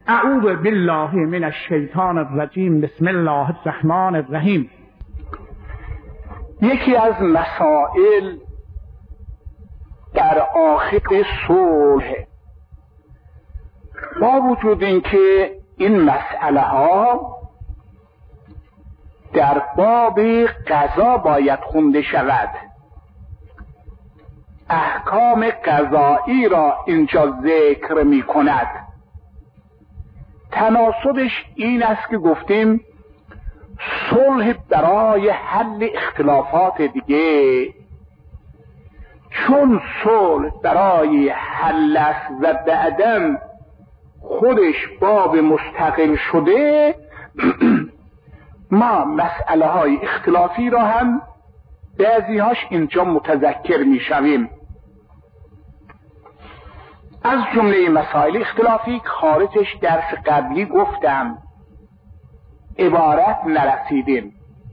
اعوذ بالله من الشیطان الرجیم. بسم الله الرحمن الرحیم. یکی از مسائل در آخر صلح، با وجود اینکه این مسئله ها در باب قضا باید خونده شود، احکام قضایی را اینجا ذکر می کند، تناسبش این است که گفتیم صلح برای حل اختلافات دیگه، چون صلح برای حل است و بعداً خودش باب مستقل شده، ما مسئله های اختلافی را هم بعضی هاش اینجا متذکر می شویم. از جمله مسائل اختلافی خارجش درس قبلی گفتم، عبارت نرسیدیم.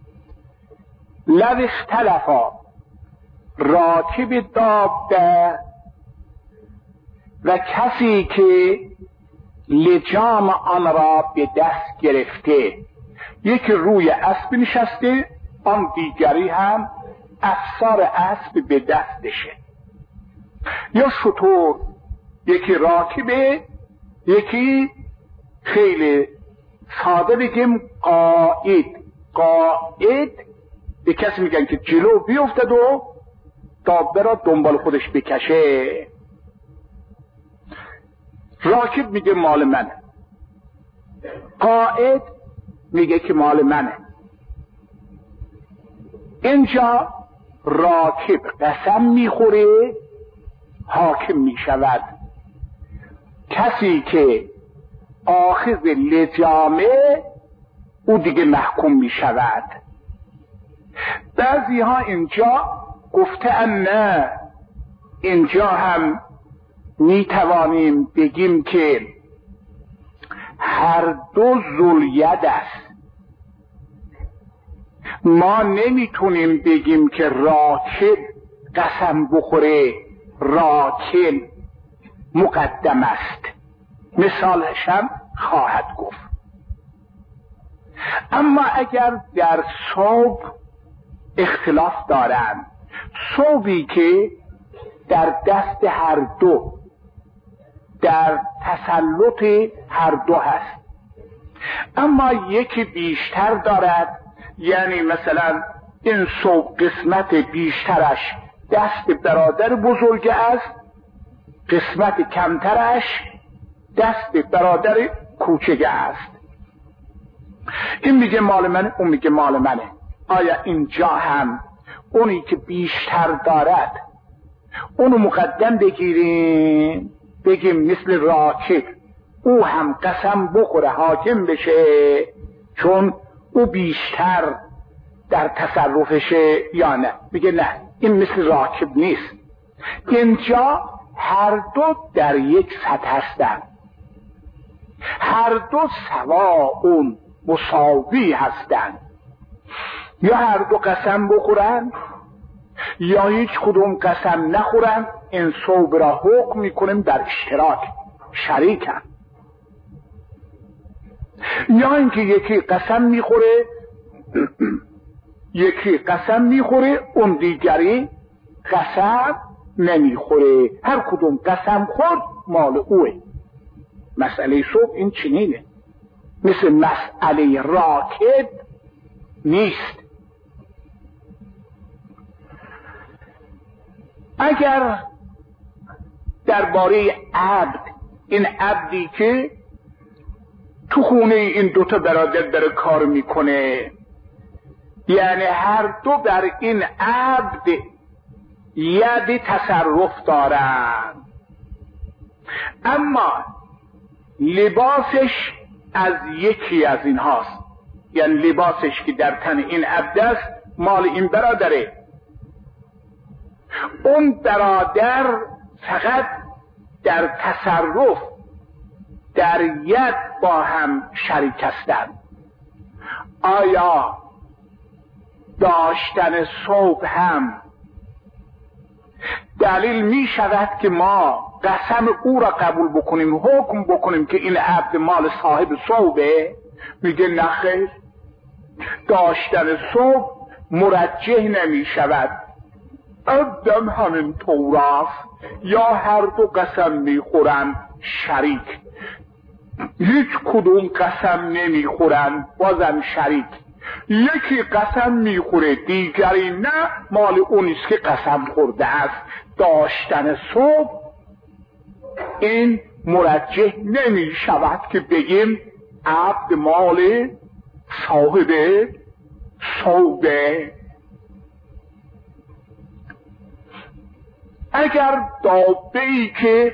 لو اختلفا راکب دابه و کسی که لجام آن را به دست گرفته، یکی روی اسب نشسته، آن دیگری هم افسار اسب به دستشه، یا شطور، یکی راکبه، یکی خیلی ساده بگیم قائد. قائد به کسی میگن که جلو بیفتد و دابه را دنبال خودش بکشه. راکب میگه مال منه، قائد میگه که مال منه. اینجا راکب قسم میخوره، حاکم میشود. کسی که آخذ لجامه او دیگه محکوم میشود. بعضی ها اینجا گفته نه، اینجا هم میتوانیم بگیم که هر دو ذوالید است. ما نمیتونیم بگیم که راکب قسم بخوره، راکب مقدم است. مثالش هم خواهد گفت. اما اگر در صوب اختلاف دارند، صوبی که در دست هر دو، در تسلط هر دو هست، اما یکی بیشتر دارد، یعنی مثلا این صوب قسمت بیشترش دست برادر بزرگ است، قسمت کمترش دست برادر کوچک است. این میگه مال منه، اون میگه مال منه. آیا اینجا هم اونی که بیشتر دارد اونو مقدم بگیریم، بگیم مثل راکب او هم قسم بخوره حاکم بشه چون او بیشتر در تصرفشه، یا نه؟ میگه نه، این مثل راکب نیست. اینجا هر دو در یک سطح هستند، هر دو سواء مساوی هستند. یا هر دو قسم بخورن یا هیچ کدوم قسم نخورن. این صوب را حکم میکنیم در اشتراک، شریکن. یا اینکه یکی قسم میخوره، یکی قسم میخوره، اون دیگری قسم نمیخوره. هر کدوم قسم خورد مال اوه. مسئله صوب این چنینه، مثل مسئله راکب نیست. اگر درباره عبد، این عبدی که تو خونه این دوتا برادر داره کار میکنه، یعنی هر دو در این عبد ید تصرف دارن، اما لباسش از یکی از این هاست، یعنی لباسش که در تن این عبد است مال این برادره. اون برادر فقط در تصرف، در ید با هم شریک هستند. آیا داشتن صوب هم دلیل می شود که ما قسم او را قبول بکنیم، حکم بکنیم که این عبد مال صاحب صوبه؟ میگه نخیر، داشتن صوب مرجح نمی شود. عبدم همین طور است، یا هر دو قسم میخورن شریک، هیچ کدوم قسم نمیخورن بازم شریک. یکی قسم میخوره دیگری نه، مال اونیست که قسم خورده است. داشتن صوب این مرجح نمی شود که بگیم عبد مال صاحب صوبه. اگر دابه‌ای که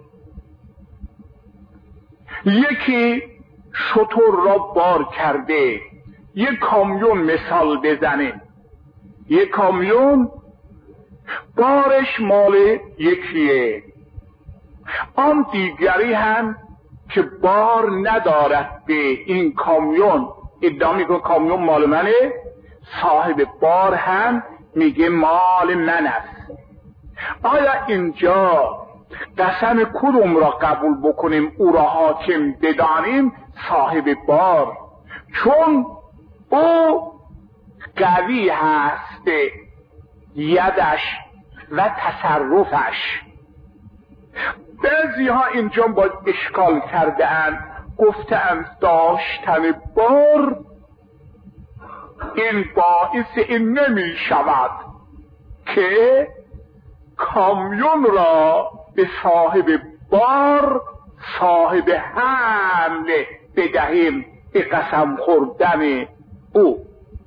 یکی شتر را بار کرده، یک کامیون مثال بزنه، یک کامیون بارش مال یکیه، آن دیگری هم که بار ندارد به این کامیون ادعا میکنه کامیون مال منه، صاحب بار هم میگه مال من است. آیا اینجا قسم کدوم را قبول بکنیم، او را حاکم بدانیم؟ صاحب بار، چون او قوی هست یدش و تصرفش. بعضی ها اینجا باید اشکال کرده اند، گفتند داشتن بار این باعث این نمی شود که کامیون را به صاحب بار صاحب حمل بدهیم به قسم خوردن او.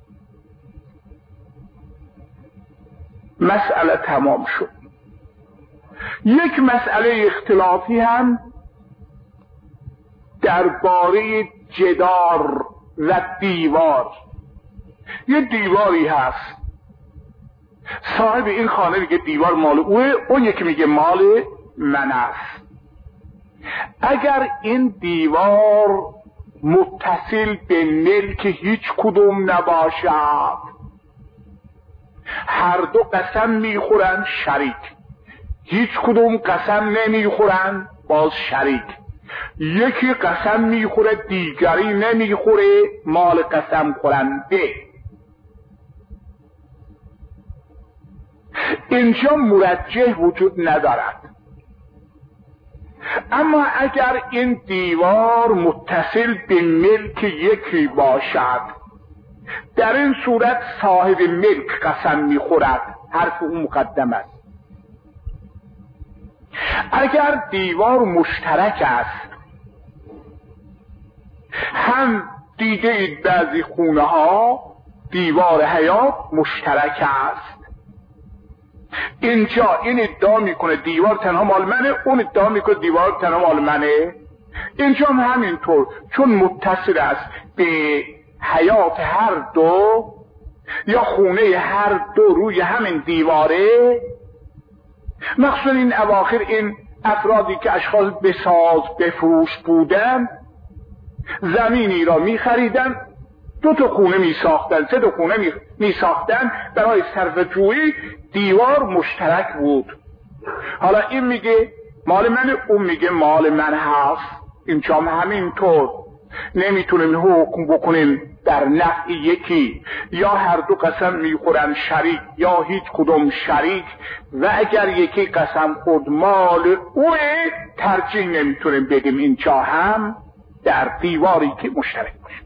مسئله تمام شد. یک مسئله اختلافی هم درباره جدار و دیوار. یه دیواری هست، صاحب این خانه میگه دیوار مال اوه، اون یکی میگه مال من است. اگر این دیوار متصل به ملک هیچ کدوم نباشد، هر دو قسم میخورن شریک، هیچ کدوم قسم نمیخورن باز شریک، یکی قسم میخوره دیگری نمیخوره، مال قسم خورنده. اینجا مرجح وجود ندارد. اما اگر این دیوار متصل به ملک یکی باشد، در این صورت صاحب ملک قسم میخورد، حرف اون مقدم است. اگر دیوار مشترک است، هم دیده اید بعضی خونه ها دیوار حیاط مشترک است، اینجا این ادعا میکنه دیوار تنها مال منه، اون ادعا میکنه دیوار تنها مال منه. اینجا هم همینطور، چون متصل است به حیاط هر دو یا خونه هر دو روی همین دیواره. مخصوصا این اواخر این افرادی که اشخاص بساز بفروش بودن، زمینی را میخریدن، دو تا خونه میساختن، سه تا خونه میساختن برای صرف جویی، دیوار مشترک بود. حالا این میگه مال منه، اون میگه مال من هست. اینجا هم همینطور نمیتونیم حکم بکنیم در نفع یکی، یا هر دو قسم میخورن شریک یا هیچ کدوم شریک، و اگر یکی قسم خورد مال اوه، ترجیح نمیتونیم بدیم اینجا هم در دیواری که مشترک باشه.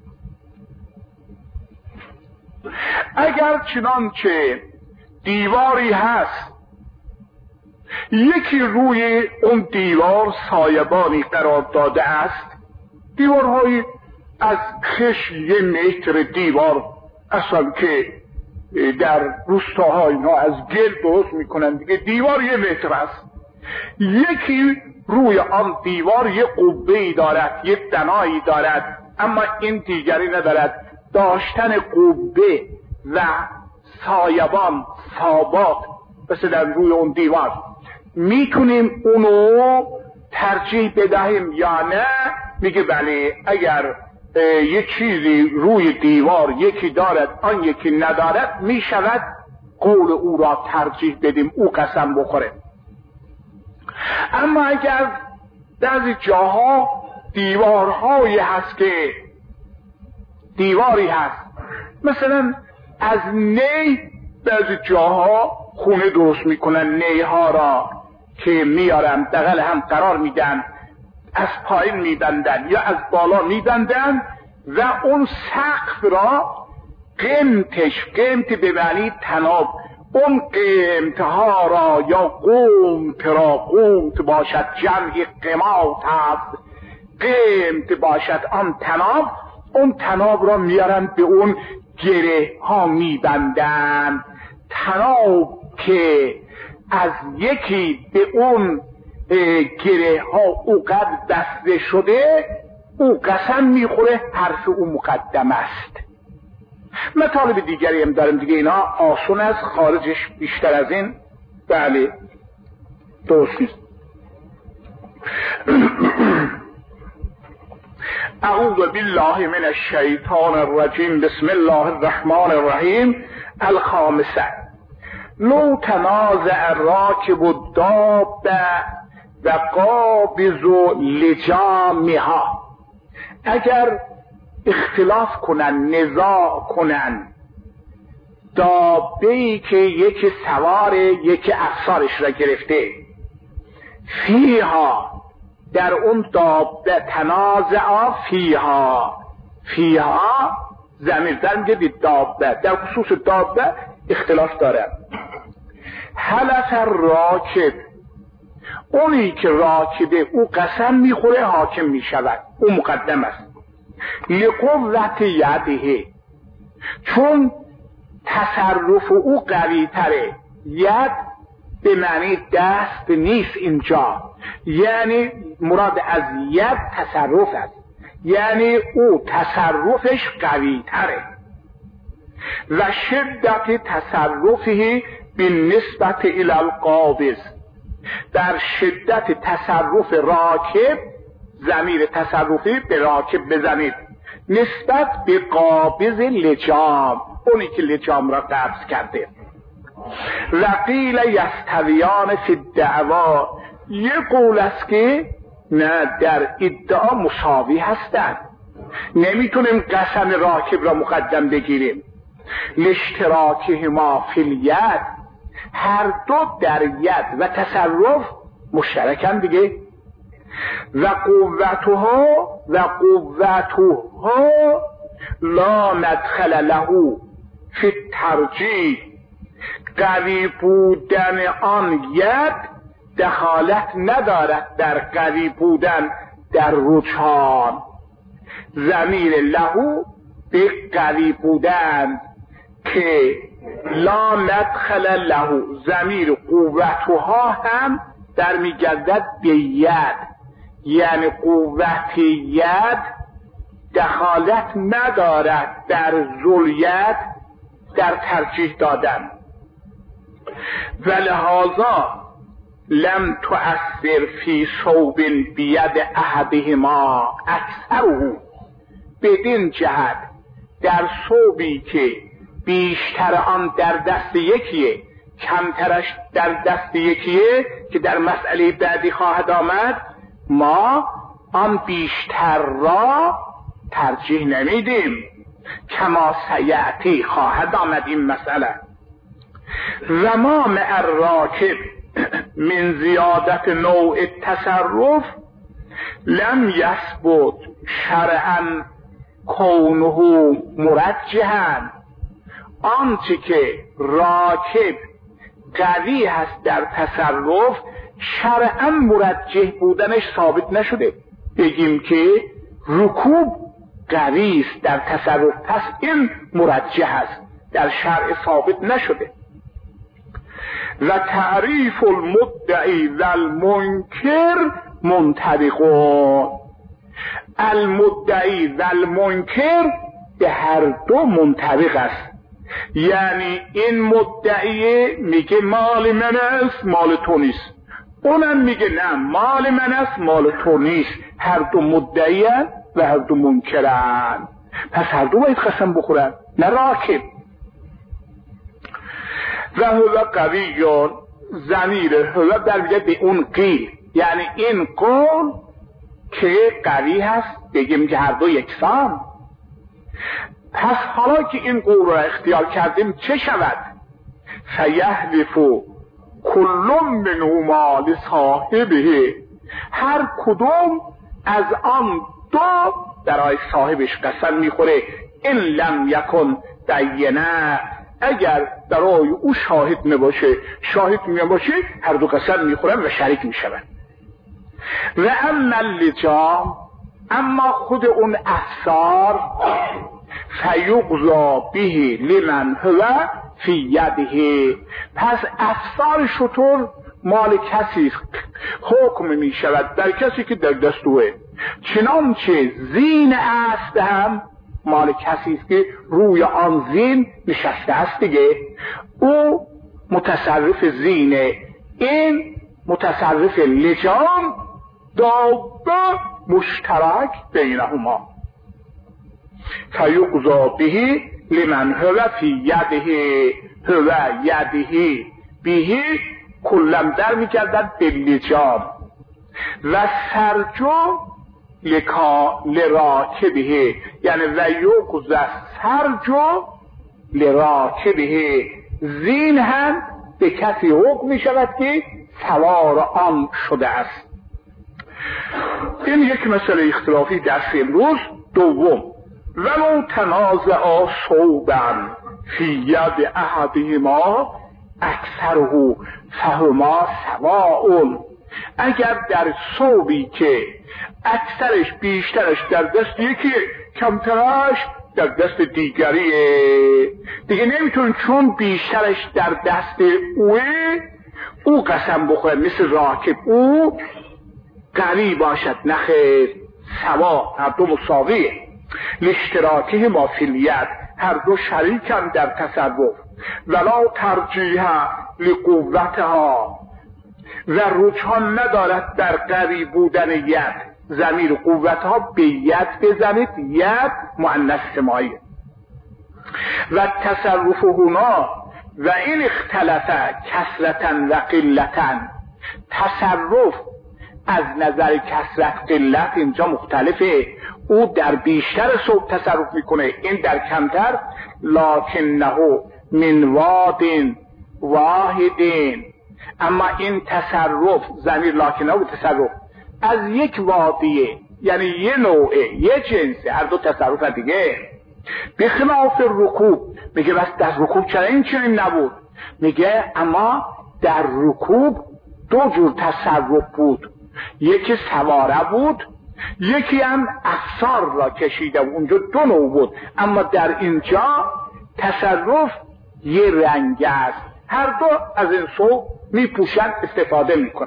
اگر چنانچه دیواری هست، یکی روی اون دیوار سایبانی قرار داده است، دیوارهای از خش 1 متر دیوار اصلا که در روستاها اینا از گل درست میکنن دیگه، دیوار 1 متر است. یکی روی آن دیوار یه قبه‌ای دارد، یه دنایی دارد، اما این دیگری ندارد. داشتن قبه و سایبان ثابات مثلا روی اون دیوار، میتونیم اونو ترجیح بدهیم یا نه؟ میگه بله، اگر یه چیزی روی دیوار یکی دارد آن یکی ندارد، میشود قول او را ترجیح بدیم، او قسم بخوره. اما اگر بعضی جاها دیوارهایی هست که دیواری هست، مثلا از نی بعضی جاها خونه درست میکنن، نیها را که میارن بغل هم قرار میدن، از پایین میبندن یا از بالا میبندن و اون سقف را قمت به معنی تناب، اون قمتها را یا قمت باشد، جمع قمات هست، قمت باشد آن تناب، اون تناب را میارن به اون گره ها میبندن. تناب که از یکی به اون گره ها اوقدر بسته شده، او قسم میخوره حرف او مقدم است. مطالب دیگری هم دارم دیگه، اینا آسون است، خارجش بیشتر از این بله درست نیست. اعوذ بالله من الشیطان الرجیم، بسم الله الرحمن الرحیم. الخامسه لو تنازع راکب الدابه و قابض لجامها، اگر اختلاف کنن، نزاع کنن، دابه‌ای که یکی سوار یکی افسارش را گرفته، فیها در اون دابه، تنازع فیها ضمیر در میگه دابه، در خصوص دابه اختلاف داره. حلف راکب، اونی که راکبه او قسم میخوره حاکم میشود، او مقدم است. لقوت یده، چون تصرف او قوی تره. ید به معنی دست نیست اینجا، یعنی مراد از ید تصرف است، یعنی او تصرفش قوی تره. و شدت تصرفه بالنسبت الی القابض، در شدت تصرف راکب، ضمیر تصرفی به راکب بزنید، نسبت به قابض لجام، اونی که لجام را قبض کرده. و قیل یستویان فی الدعوا، یه قول است که نه، در ادعا مساوی هستند، نمیتونیم قسم راکب را مقدم بگیریم. لاشتراکهما فی الید، هر دو در ید و تصرف مشترکن دیگه. و قوتها لا مدخل له فی الترجیح، قوی بودن آن ید دخالت ندارد در قوی بودن در رجحان. ضمیر له به قوی بودن که لا مدخل له، ضمیر قوتها هم در میگردد به ید، یعنی قوت ید دخالت ندارد در ذوالید، در ترجیح دادن. و لهذا لم تؤثر فی صوب بید احدهما اکثره، بدین جهت در صوبی که بیشتر آن در دست یکیه، کمترش در دست یکیه، که در مسئله بعدی خواهد آمد، ما آن بیشتر را ترجیح نمیدیم، کما سیأتی خواهد آمد این مسئله. و ما مع الراکب من زیادت نوع التصرف لم یثبت شرعا کونه مرجحا، آنچه که راکب قوی هست در تصرف شرعا مرجح بودنش ثابت نشده. بگیم که رکوب قوی است در تصرف، پس این مرجح است، در شرع ثابت نشده. و تعریف المدعی و المنکر منطبقون، المدعی و المنکر به هر دو منطبق است. یعنی این مدعی میگه مال من است، مال تو نیست، اونم میگه نه مال من است، مال تو نیست. هر دو مدعیان و هر دو منکرن، پس هر دو باید قسم بخورن، نه راکب. و هو قویون، ضمیر هو برمیگرده به اون قیل، یعنی این قول که قوی هست بگیم که هر دو یکسان. پس حالا که این قول را اختیار کردیم چه شود؟ فیحلف کل منهما لصاحبه، هر کدوم از آن دو برای صاحبش قسم میخوره. این لم یکن بینه، اگر برای او شاهد نباشه، شاهد نباشه هر دو قسم میخورن و شریک میشون. و اما اللجام، اما خود اون افسار، فیقضا به لمن هو فی یده، پس افسار شتر مال کسی حکم می شود در کسی که در دست اوه، چنانچه زین اسب هم مال کسی است که روی آن زین نشسته است دیگه، او متصرف زینه، این متصرف لجام، دابه مشترک بینهما. فیقضا به لمن هو فی یده، هو یده به کلم در میکردن به لجام. و سرجو لراکبه، یعنی و یقضا سرجو لراکبه، زین هم به کسی حکم می شود که سوار آن شده است. این یک مسئله اختلافی درس امروز. دوم، ولو تنازع صوبا فی ید احدهما اکثره فهما سواء، اگر در صوبی که اکثرش بیشترش در دست یکی، کمترش در دست دیگریه، دیگه نمیتون چون بیشترش در دست او قسم بخوره مثل راکب او قوی باشد، نخیر، سوا، هر دو مساویه. لاشتراکه ما فی الید، هر دو شریکن در تصرف. ولا ترجیح لقوتها، و رجحان ندارد در قوی بودن ید. ضمیر قوتها به ید بزنید، ید مؤنث سماعی. و تصرف هنا و این اختلف کثرتا و قلتا، تصرف از نظر کثرت قلت اینجا مختلفه. او در بیشتر صوب تصرف میکنه، این در کمتر. لکنه من واد واحدین، اما این تصرف ضمیر لکنه و تصرف از یک وادیه، یعنی یه نوعه، یه جنسه، هر دو تصرف دیگه. بخلاف رکوب، میگه بس در رکوب چرا این چنین نبود؟ میگه اما در رکوب دو جور تصرف بود، یکی سواره بود، یکی هم افسار را کشیده بود، اونجا دو نوع بود. اما در اینجا تصرف یه رنگ است، هر دو از این سو میپوشن، استفاده میکن.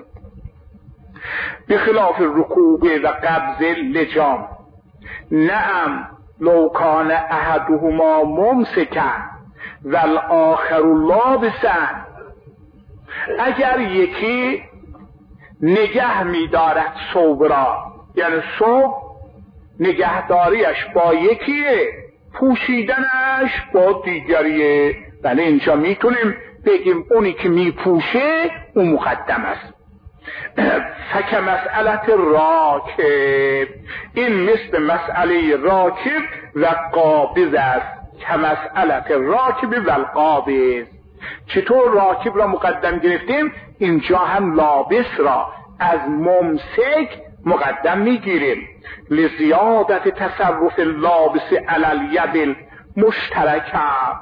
بخلاف رکوب و قبض لجام، نعم لو کان احدهما ممسکا و الاخر لابسا، اگر یکی نگه میدارد ثوب را، یعنی ثوب نگهداریش با یکیه، پوشیدنش با دیگریه. بله اینجا میتونیم بگیم اونی که میپوشه اون مقدم است. فک مسئلت راکب، این مثل مسئله راکب و قابض است، که مسئلت راکب و القابض. چطور راکب را مقدم گرفتیم، اینجا هم لابس را از ممسک مقدم میگیریم. لزیادت تصرف لابس علی الید المشترکه،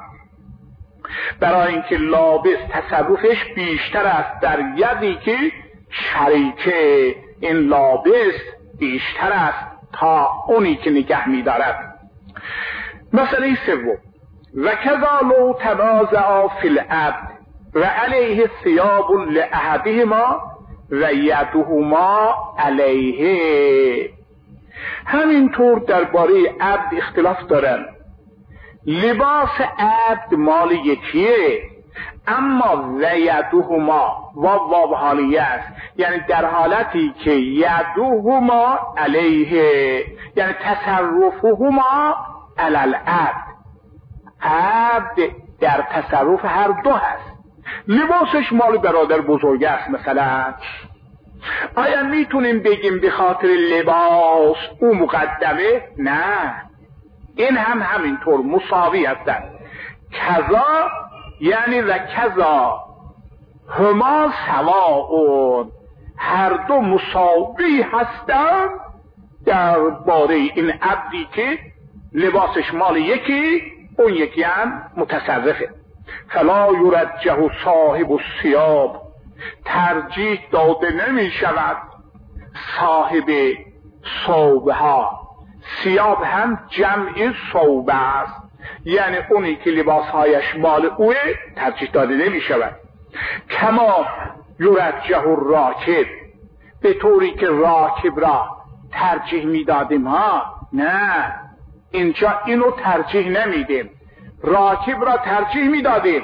برای اینکه لابس تصرفش بیشتر است در یدی که شریکه، این لابس بیشتر است تا اونی که نگه می‌دارد. مسئله سوم، و کذا لو تنازع فی العبد و علیه ثیاب لاحدهما و یدهما علیه، همینطور درباره عبد اختلاف دارن. لباس عبد مال یکیه، اما و یدهما واو حالیه است، یعنی در حالتی که یدهما علیه، یعنی تصرفهما علی العبد، عبد در تصرف هر دو هست. لباسش مال برادر بزرگ است مثلا، آیا میتونیم بگیم به خاطر لباس او مقدمه؟ نه، این هم همینطور مساوی هستند. کذا یعنی و کذا هما سواء، هر دو مساوی هستند در باره این عبدی که لباسش مال یکی، اون یکی هم متصرفه. فلا یرجح صاحب الثياب، ترجیح داده نمی شود صاحب ثوبها. ثياب هم جمع ثوب است، یعنی اونی که لباسهایش مال اوه ترجیح داده نمی شود. کما یرجح الراکب، به طوری که راکب را ترجیح می دادیم ها، نه اینجا اینو ترجیح نمیدیم، راکب را ترجیح می دادیم،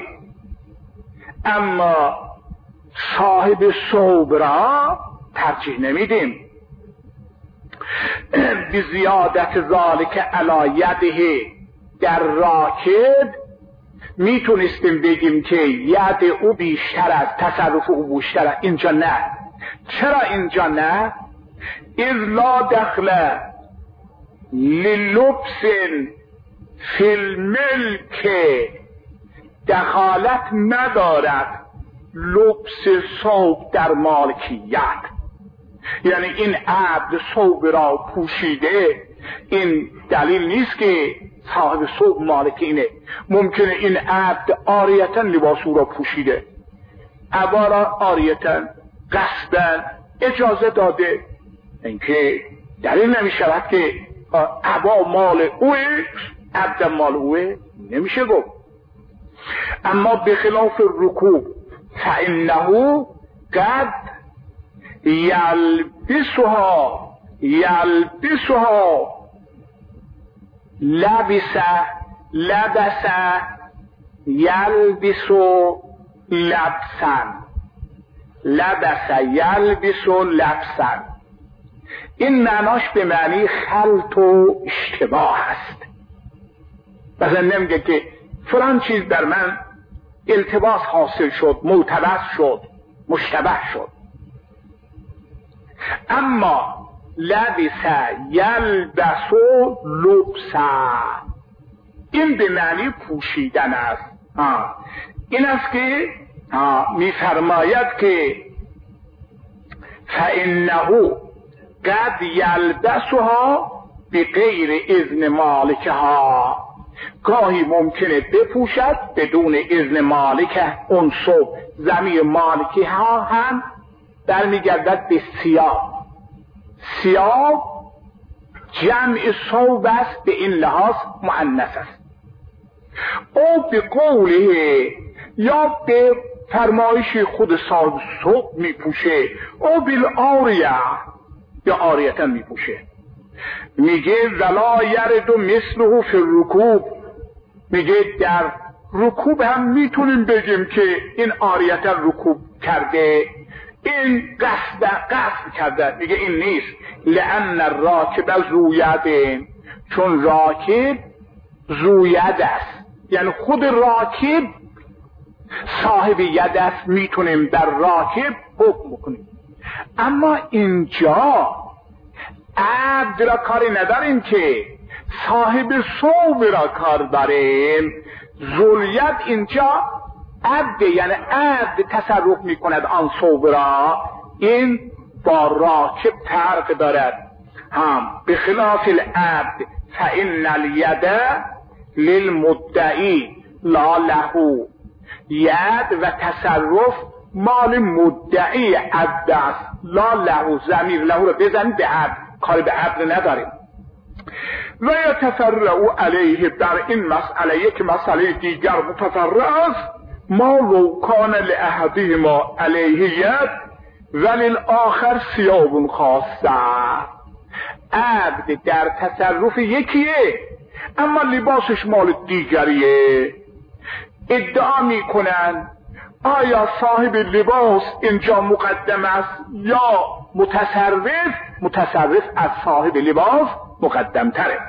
اما صاحب ثوب را ترجیح نمیدیم. بزیادت ذالک علی یده، در راکب میتونستیم بگیم که ید او بیشتر از تصرف او بیشتر، اینجا نه. چرا اینجا نه؟ اذ لا دخل للبس فی الملک، دخالت ندارد لبس ثوب در مالکیت. یعنی این عبد ثوب را پوشیده، این دلیل نیست که صاحب ثوب مالک اینه. ممکنه این عبد عاریتا لباس او را پوشیده، عبا را عاریتا قصدا اجازه داده، اینکه دلیل نمی شود که عبا مال اوه، عبد مال اوه، نمیشه گفت. اما بخلاف رکوب فانه قد یلبسها لبس یلبس لبسا. این معناش به معنی خلط و اشتباه است. مثلا نمیگه که فلان چیز در من التباس حاصل شد، ملتبس شد، مشتبه شد. اما لبس یلبس لبسا، این به معنی پوشیدن است. این است که میفرماید که فانه قد یلبسها بغیر اذن مالکها، گاهی ممکنه بپوشد بدون اذن مالک اون ثوب. ضمیر مالکی ها هم برمیگردد به ثیاب. ثیاب جمع ثوب است، به این لحاظ مؤنث است. او به قوله، یا به فرمایش خود صاحب ثوب میپوشه، او بالعاریه، یا عاریتا میپوشه. میگه ولا یرد مثله فی الرکوب، میگه در رکوب هم میتونیم بگیم که این عاریتا رکوب کرده، این قصد کرده. میگه این نیست، لأن الراکب ذو ید، چون راکب ذو ید است، یعنی خود راکب صاحب ید است، میتونیم در راکب حکم بکنیم. اما اینجا عبد را کاری نداریم که صاحب ثوب را کار داریم. ذوالید اینجا عبد، یعنی عبد تصرف میکند آن ثوب را، این با راکب فرق دارد. هم بخلاف العبد فإن الید للمدعی لا له، ید و تصرف مال مدعی عبد است، لا له، ضمیر له رو بزن به عبد، کاری به عبد نداریم. و یتفرع علیه، بر این مسئله یک مسئله دیگر متفرع است، ما لو کان لأحدهما علیه ید وللآخر ثیاب خاصه. عبد در تصرف یکیه اما لباسش مال دیگریه. ادعا میکنن آیا صاحب لباس اینجا مقدم است یا متصرف از صاحب لباس مقدم تره.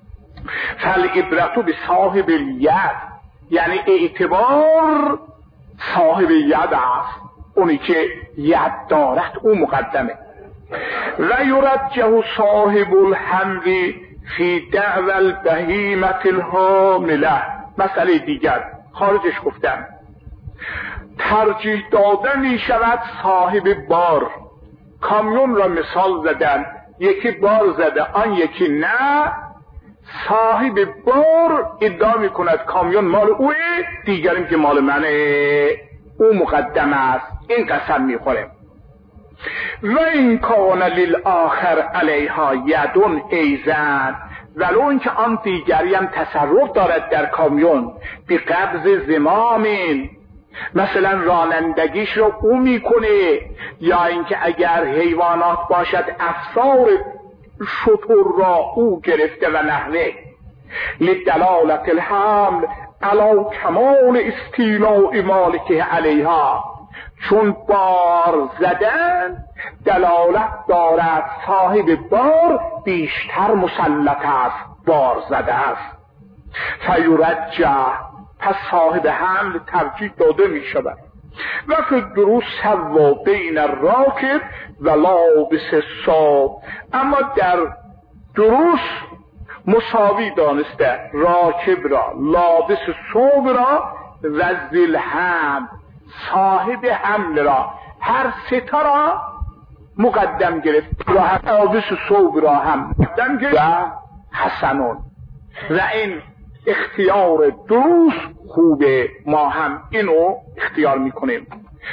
فالعبرة به صاحب الید، یعنی اعتبار صاحب ید است، اونی که ید دارد او مقدمه. و یرجح صاحب الحمل فی دعوی البهیمة الحامله. مسئله دیگر خارجش گفتم، ترجیح داده می شود صاحب بار. کامیون را مثال زدن، یکی بار زده آن یکی نه. صاحب بار ادعا می کند کامیون مال اوه، دیگرین که مال منه، او مقدم است، این قسم می خوره. و این کان للآخر علیها یدون ایزن، ولو اینکه آن دیگری هم تصرف دارد در کامیون بی قبض زمامین، مثلا رانندگیش رو او میکنه، یا اینکه اگر حیوانات باشد افسار شتر را او گرفته و نحوه. لدلالت الحمل علی کمال استیلاء مالکه علیها، چون بار زدن دلالت دارد صاحب بار بیشتر مسلط است، بار زده است. فیرجح، پس صاحب حمل ترجیح داده می شود. و که درست سوا بین الراکب و لابس الثوب، اما در درست مساوی دانسته راکب را، لابس ثوب را و ذی الحمل صاحب حمل را، هر ستا را مقدم گرفت، لابس ثوب را هم مقدم گرفت. و حسنون، و این اختیار درست خوبه، ما هم اینو اختیار میکنیم.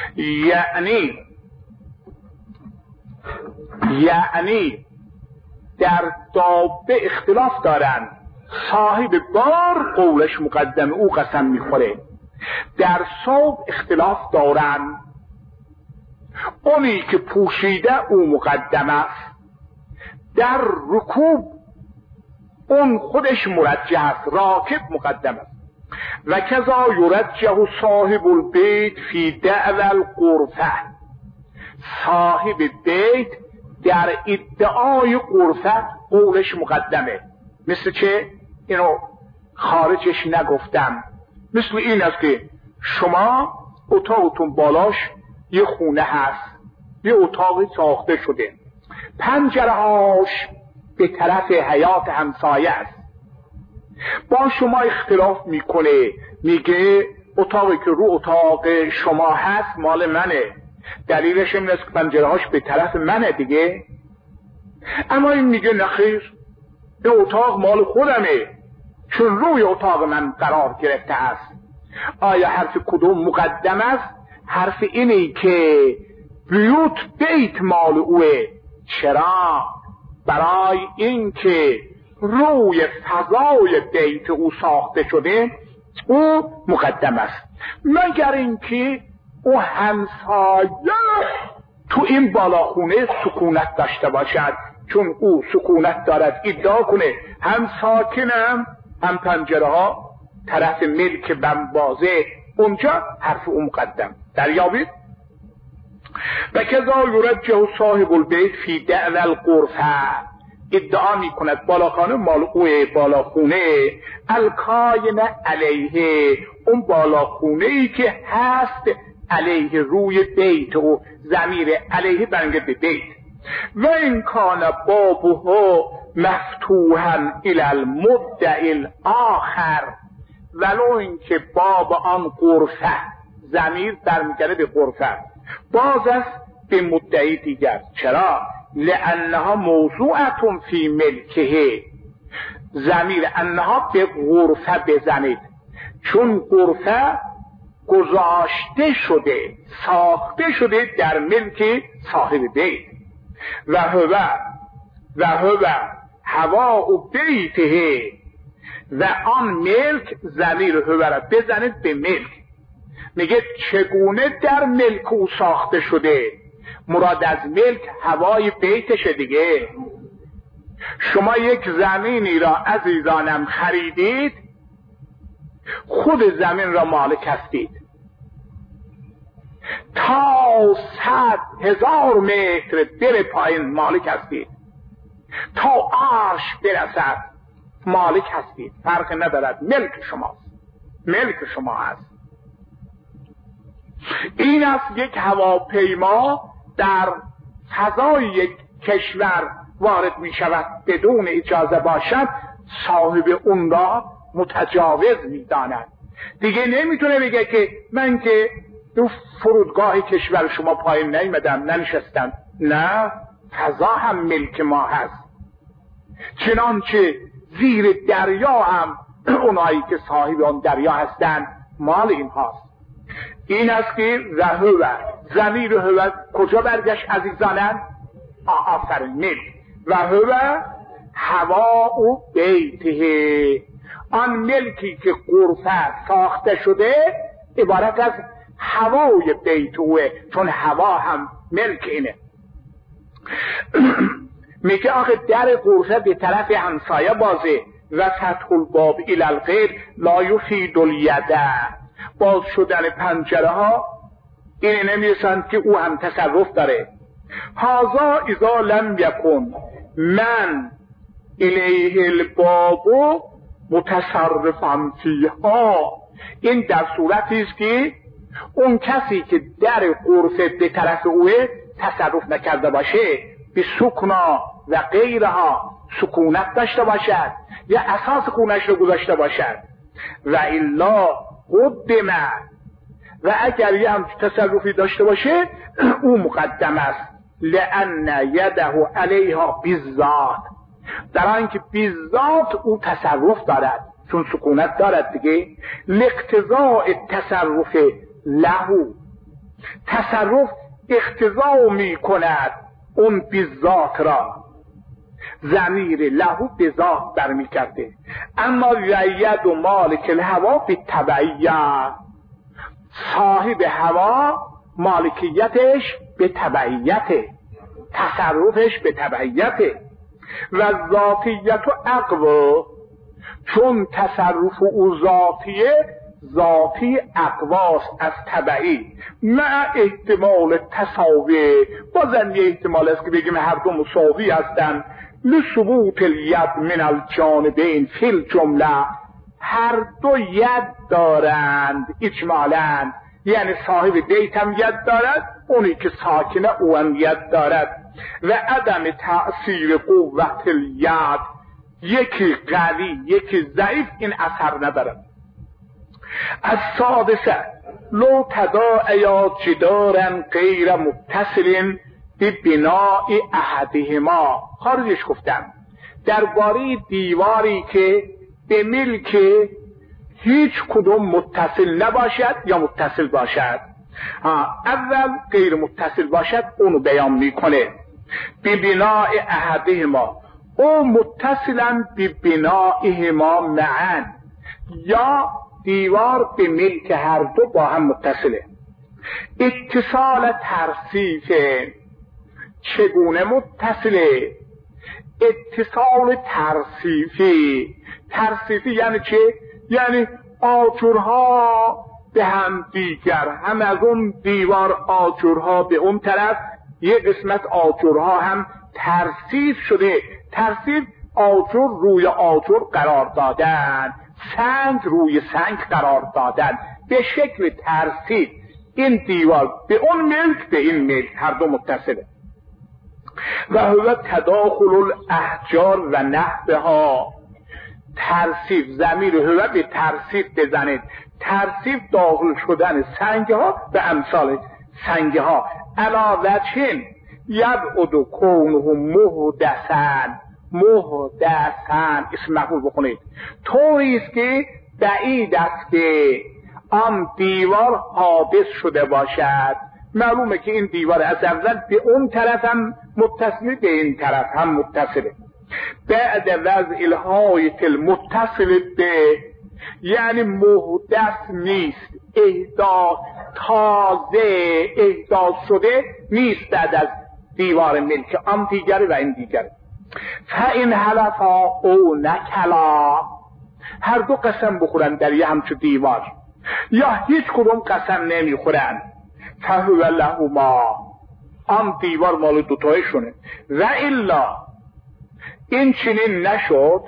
یعنی در دابه اختلاف دارن، صاحب بار قولش مقدم، او قسم میخوره. در ثوب اختلاف دارن، اونی که پوشیده او مقدم است. در رکوب اون خودش مرجح است، راکب مقدم است. و کذا یرجح صاحب البیت فی دعوی الغرفه، صاحب بیت در ادعای غرفه قولش مقدمه. مثل چه؟ اینو خارجش نگفتم. مثل این است که شما اتاقتون بالاش یه خونه هست، یه اتاقی ساخته شده، پنجرهاش به طرف حیات همسایه است. با شما اختلاف میکنه، میگه اتاقی که رو اتاق شما هست مال منه، دلیلش این است که پنجرهاش به طرف منه دیگه. اما این میگه نخیر، این اتاق مال خودمه چون روی اتاق من قرار گرفته است. آیا حرف کدوم مقدم است؟ حرف اینه که بیت مال اوه. چرا؟ برای این که روی فضای بیت او ساخته شده، او مقدم است. مگر اینکه او همسایه تو این بالاخونه سکونت داشته باشد، چون او سکونت دارد ادعا کنه هم ساکنم هم پنجره ها طرف ملک بنبازه، اونجا حرف او مقدم. دریابید؟ و کذا یرجح صاحب البیت فی دعوی الغرفه، ادعا می کند بالاخانه مال اوه، بالاخونه الکاین علیه، اون بالاخونه ای که هست علیه روی بیت، و ضمیر علیه برمیگرده به بیت. و این کان بابه مفتوحا الی المدعی الاخر، ولو اینکه باب آن غرفه، ضمیر برمیگرده به غرفه، باز است به مدعی دیگر. چرا؟ لانها موضوعتون فی ملکه، ضمیر انها به غرفه بزنید، چون غرفه گذاشته شده، ساخته شده در ملک صاحب بیت. و هو هوا و بیته، و آن ملک، ضمیر هو را بزنید به ملک. میگه چگونه در ملک او ساخته شده، مراد از ملک هوای بیتشه دیگه. شما یک زمینی را عزیزانم خریدید، خود زمین را مالک هستید، تا 100,000 متر بره پایین مالک هستید، تا عرش برسد مالک هستید، فرق ندارد، ملک شماست، ملک شما هست. این است یک هواپیما در فضای یک کشور وارد می شود بدون اجازه باشد، صاحب اون را متجاوز می داند. دیگه نمیتونه بگه که من که دو فرودگاه کشور شما پایین نیمدم ننشستم. نه، فضا هم ملک ما هست. چنانچه زیر دریا هم اونایی که صاحب اون دریا هستن مال این هاست. این است که رهو ضمیر هو کجا برگشت عزیزانم؟ آفرین، ملک. و هوا و بیته، آن ملکی که غرفه ساخته شده عبارت از هوای بیتوه، چون هوا هم ملک اینه. میگه آخه در غرفه به طرف همسایه بازه و فتح الباب الی الغیر لا یفید الیده، باز شدن پنجره ها این نمیرسند که او هم تصرف داره. هذا اذا لم یکن من الیه الباب متصرفا فیها، این در صورتی است که اون کسی که در غرفه به طرف اوه تصرف نکرده باشه، به سکنا و غیرها سکونت داشته باشد یا اساس خونش رو گذاشته باشد. و الا قدم، و اگر یه هم تصرفی داشته باشه او مقدم است. لأن یده علیها بالذات، در آنکه بالذات او تصرف دارد، چون سکونت دارد دیگه. لاقتضاء التصرف له، تصرف اقتضا می کند اون بالذات را، ضمیر له به ذات برمی کرده. اما ید و مالک الهوا به تبعیت، صاحب هوا مالکیتش به تبعیته، تصرفش به تبعیته. و ذاتیت و اقوا، چون تصرف او ذاتیه، ذاتی اقواست از تبعی. مع احتمال تساوی، بازم یه احتمال است که بگیم هر دو مساوی هستن. لثبوت الید من الجانبین فی الجمله، هر دو ید دارند اجمالاً، یعنی صاحب بیت هم ید دارد، اونی که ساکنه او هم ید دارد. و عدم تأثیر قوت الید، یکی قوی یکی ضعیف این اثر ندارد. از سادسه لو تداعیا جدارا غیر متصل به بناء احدهما، خارجش گفتم درباره دیواری که به ملک هیچ کدوم متصل نباشد یا متصل باشد. اول غیر متصل باشد اونو بیان میکنه. به بناء احدهما، او متصلا به بنائهما معا، یا دیوار به ملک هر دو با هم متصله. اتصال ترصیف، چگونه متصله؟ اتصال ترصیفی، ترصیفی یعنی چه؟ یعنی آجرها به هم دیگر، هم از اون دیوار آجرها به اون طرف، یه قسمت آجرها هم ترصیف شده. ترصیف آجر روی آجر قرار دادن، سنگ روی سنگ قرار دادن، به شکل ترصیف. این دیوار به اون ملک به این ملک هر دو متصله. و هو تداخل الاحجار و نحوها، ترصیف، ضمیر هو به ترصیف بزنید، ترصیف داخل شدن سنگ ها به امثال سنگ ها. علا وجهن یبعد کونه محدثن، محدثن اسم مفعول بکنید، طوری است که بعید است که آن دیوار حادث شده باشد. معلومه که این دیوار از اول به اون طرف هم متصل، به این طرف هم متصله. بعد وضع الهایت المتصل به، یعنی محدث نیست، احداث تازه احداث شده نیست بعد از دیوار ملک، آن دیگره و این دیگره. فاین حلفا او نکلا، هر دو قسم بخورن در یه همچو دیوار یا هیچ کدوم قسم نمیخورن، فهو لهما، آن دیوار مال دوتایشونه. و الا این چنین نشد،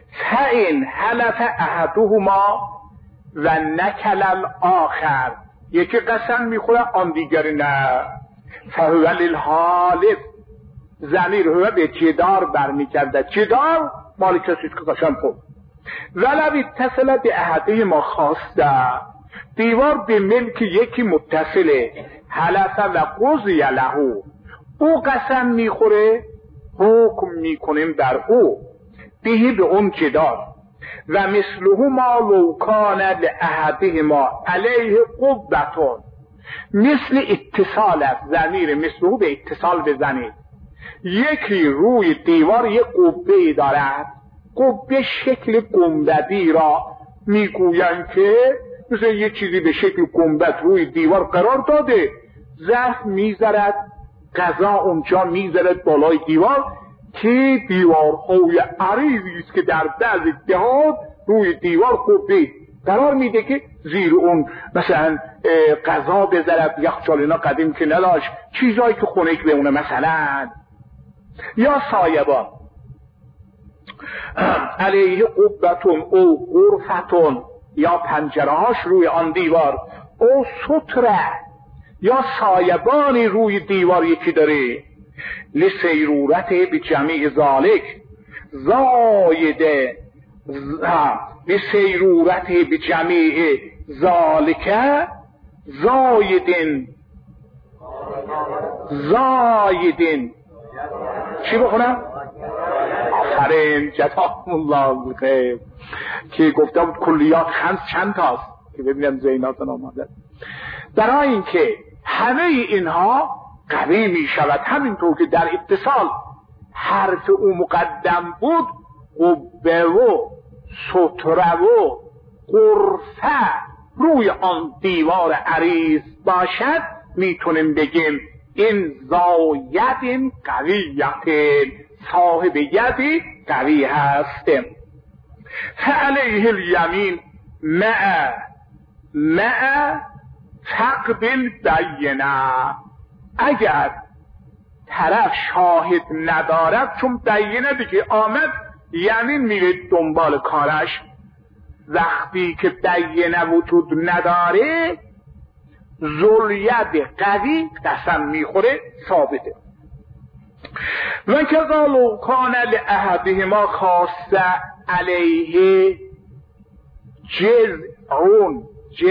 فاین حلف احدهما و نکل الاخر، یکی قسم میخوره آن دیگری نه. فهو للحالف، ضمیر هو به جدار برمیگرده. جدار مال کسی که قسم خورد. ولو اتصل به احده ما خواسته، دیوار به ملک یکی متصله، حلف و قضی له، او قسم میخوره حکم میکنیم بر او بهی به اون جدار. و مثله ما لو کان لاحده ما علیه قبتون، مثل اتصال است. ضمیر مثله به اتصال بزنید. یکی روی دیوار یک قبه دارد، قبه شکل گنبدی را میگویند که مثل یه چیزی به شکل گنبد روی دیوار قرار داده، ظرف میذارد، غذا اونجا میذارد بالای دیوار، که دیوارهای عریضی است که در بعضی دهات روی دیوار قبه قرار میده که زیر اون مثلا غذا بذارد. یخچال اینا قدیم که نداشت، چیزایی که خنک بمونه مثلا. یا سایبان علیه قبتون او غرفتون، یا پنجرهاش روی آن دیوار، او ستره، یا سایبانی روی دیوار یکی داره. لسیرورت به جمیع ذالک زایده، لسیرورت به جمیع ذالک زایدین. زایدین چی بخونم؟ آفرین، جزاکم الله بخیر. که گفتم کلیات خمس چند تاست که ببینم زیناتون آماده. برای اینکه همه اینها قوی می شود، همینطور که در اتصال حرف او مقدم بود، قبه و ستره و غرفه روی آن دیوار عریض باشد، میتونیم بگیم این زاید قویت، صاحب یدی قوی هست. فعلیه الیمین مع فقد البینه، اگر طرف شاهد ندارد، چون بینه دیگه آمد یمین میره دنبال کارش. وقتی که بینه وجود نداره، ذوالید قوی قسم میخوره ثابته. و کذا لو کان لاحدهما خاصه علیه جزعون،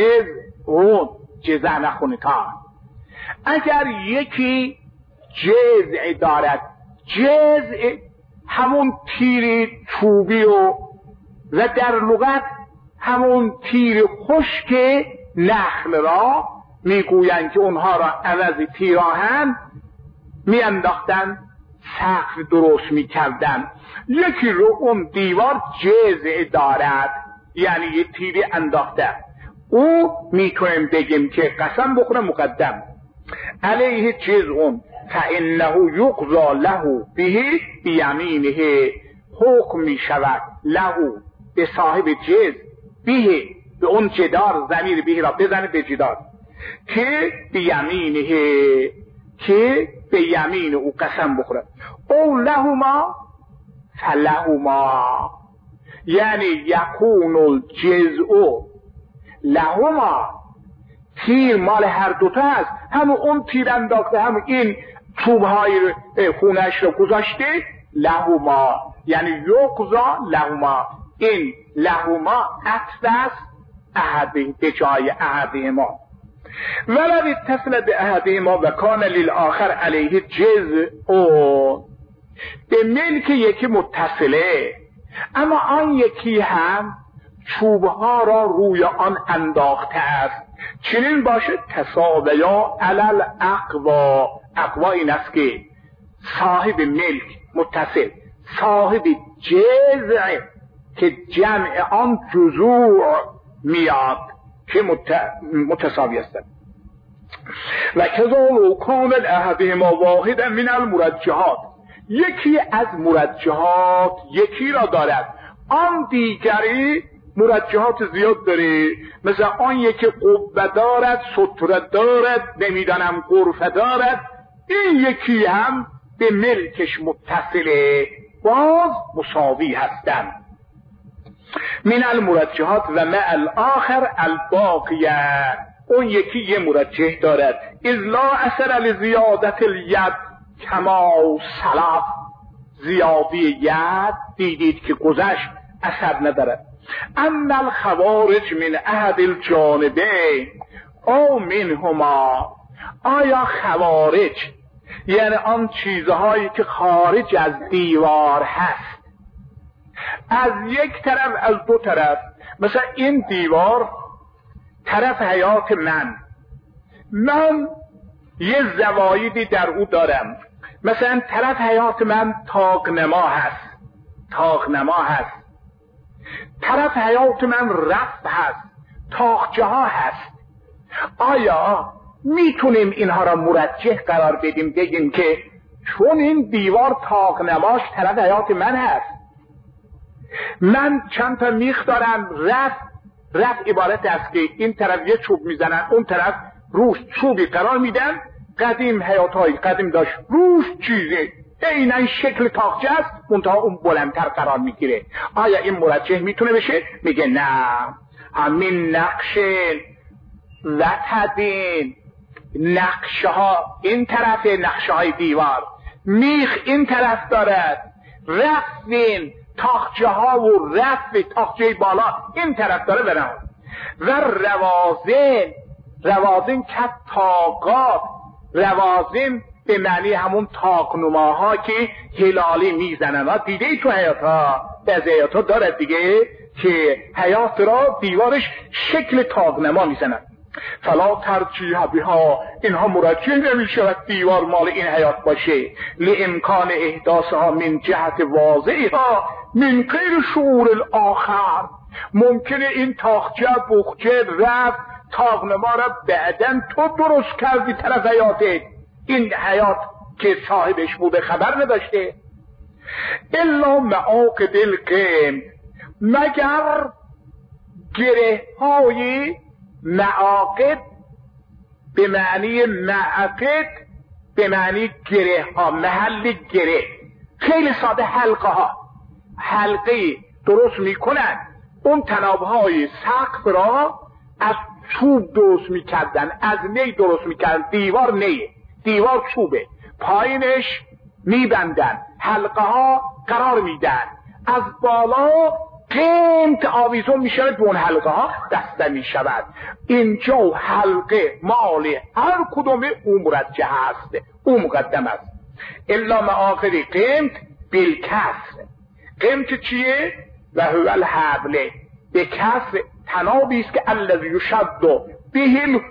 جزع نخونه تا، اگر یکی جزع دارد، جزع همون تیر چوبی و در لغت همون تیر خشک نخل را میگویند که اونها را عوض تیراهن میانداختن، سقف درست میکردن. یکی رو اون دیوار جزع دارد، یعنی یه تیری انداخته، او میتونیم بگیم که قسم بخوره مقدم علیه جزعون فانه یقضى له به بیمینه، حکم میشود له به صاحب جزع، به اون جدار، ضمیر به را بزنه به جدار، که بیمینه، که به یمین او قسم بخوره. او لهما فلهما، یعنی یکون الجزء لهما، تیر مال هر دوتا هست، هم اون تیر انداخته، هم این چوبهای خونش رو گذاشته. لهما یعنی یقضا لهما، این لهما عطف است احد به جای احدهما. ولو اتصل به احدهما و کان للآخر علیه جزء، به ملک یکی متصله، اما آن یکی هم چوبها را روی آن انداخته است. چنین باشه تساویا علل اقوا، اقوا این است که صاحب ملک متصل، صاحب جزع که جمع آن جزوع میاد که متساوی هستند. و کذا لو کان احدهما واحدا من المرجحات، یکی از مرجحات یکی را دارد، آن دیگری مرجحات زیاد داره، مثل آن یکی قبه دارد، ستره دارد، نمیدانم غرفه دارد، این یکی هم به ملکش متصله، باز مساوی هستند. من المرجحات و مع الاخر الباقیه، اون یکی یه مرجح دارد. اذ لا اثر لزیادت الید کما سلف، زیادی ید دیدید که گذشت اثر ندارد. اما الخوارج من احد الجانبین او منهما، آیا خوارج یعنی آن چیزهایی که خارج از دیوار هست، از یک طرف از دو طرف، مثلا این دیوار طرف حیات من یه زوایدی در او دارم، مثلا طرف حیات من طاقنما هست، طرف حیات من رفت هست، طاقچه ها هست. آیا میتونیم اینها را مرجح قرار بدیم، بگیم که چون این دیوار طاقنماش طرف حیات من هست، من چند تا میخ دارم، رفت عبارت است که این طرف یه چوب میزنن، اون طرف روش چوبی قرار میدن، قدیم حیاتهای قدیم داشت روش چیزه عیناً شکل طاقچه است، منتها اون بلندتر قرار میگیره. آیا این مرجح میتونه بشه؟ میگه نه، همین نقش وتدین، نقشه ها این طرف، نقشه های دیوار، میخ این طرف دارد، رفتین طاقچه ها و رفت طاقچه بالا این طرف داره برم. و روازین که طاقات، روازین به معنی همون طاقنماها که هلالی میزنن. ها دیده ای تو حیات ها، بعضی حیات ها دارد دیگه که حیات را دیوارش شکل طاقنما میزنن. فلا ترجیح بها، اینها مرجح نمیشود دیوار مال این حیات باشه، لامکان احداثها من جهت واضحها من غیر شعور الاخر. ممکنه این طاقچه بخچه رفت طاقنما را بعدن تو درست کردی طرف حیاتت، این حیات که صاحبش بوده خبر نداشته. الا معاقد القیم، مگر گره های معاقد به معنی معقد، به معنی گره ها، محل گره، خیلی ساده حلقه درست میکنن، اون تنابهای سقف را از چوب درست میکردن، از نی درست میکردن، دیوار نیه، دیوار چوبه، پایینش میبندن، حلقه ها قرار میدن، از بالا قیمت آویزون میشود به اون حلقه ها دسته میشود. اینجا حلقه مال هر کدوم اون مرجح هست، اون مقدم است. الا معاقد قیمت بالکسر، قیمت چیه؟ و هو الحبل، به کسر تنابی است که الذی یشد به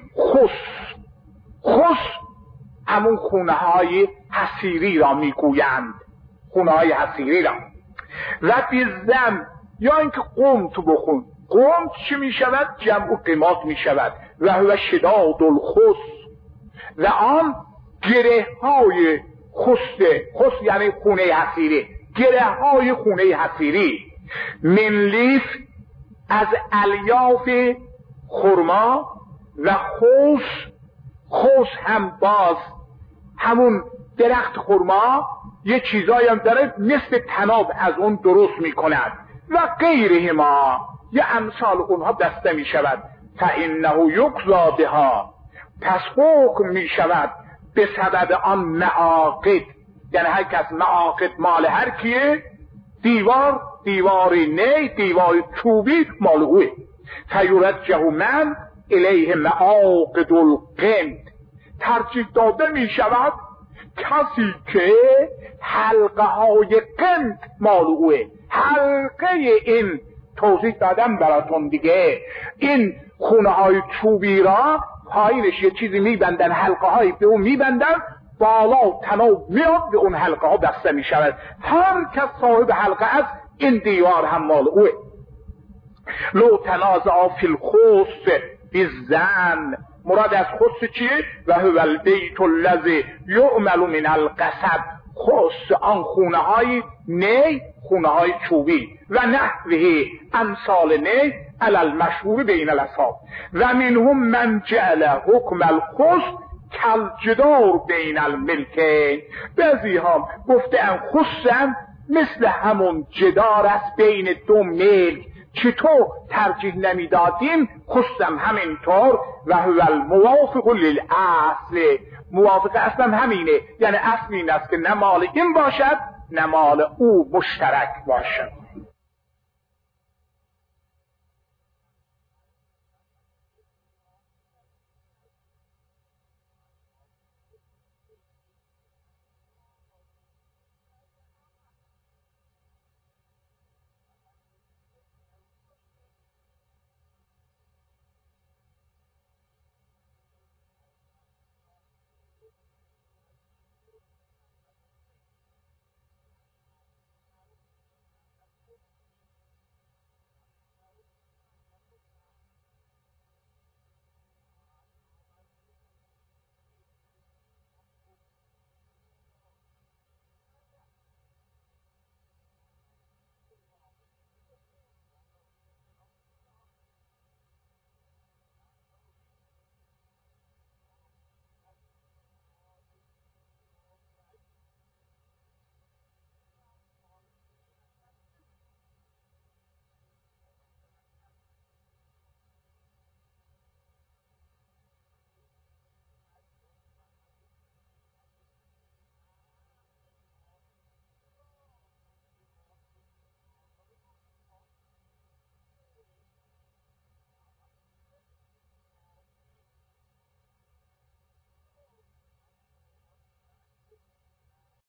خس همون خونه های حصیری را میگویند، خونه های حصیری را. و بیزم یا اینکه قمت بخون، قمت چی می شود؟ جمع قمات می شود. و هو شداد الخس، و آن گره های خس یعنی خونه حصیری، گره های خونه حصیری. من لیف، از الیاف خرما، و خوس هم باز همون درخت خرما یه چیزایی هم داره مثل تناب از اون درست می کند. و غیرهما، یا امثال اونها دسته می شود. فانه یقضی بها، پس حکم می شود به سبب آن معاقد، یعنی هر کس معاقد مال هر کیه، دیواری نه، دیوار چوبی مال اوه. فیرجح من الیه معاقد القمت، ترجیح داده می شود کسی که حلقه های قمت مال اوه. حلقه این توضیح دادم براتون دیگه، این خونه های چوبی را پایینش یه چیزی میبندن، حلقه های به اون میبندن، بالا تناب میاد به اون حلقه ها بسته میشود. هر کس صاحب حلقه است این دیوار هم مال اوه. لو تنازع فی الخص بالزن، مراد از خص چیه؟ و هو البیت الذی یعمل من القصب، خص آن خونه های نی، خونه های چوبی، و نحوه امثال نی علی المشهور بین الاصحاب. و منهم من جعل حکم الخص کالجدار بین الملکین، بعضی ها گفتن خصم مثل همون جدار است بین دو ملک، چطور ترجیح نمیدادیم خستم همینطور و هو الموافق للاصل، موافق اصلا همینه، یعنی اصل این است که نه مال این باشد نه مال او مشترک باشد.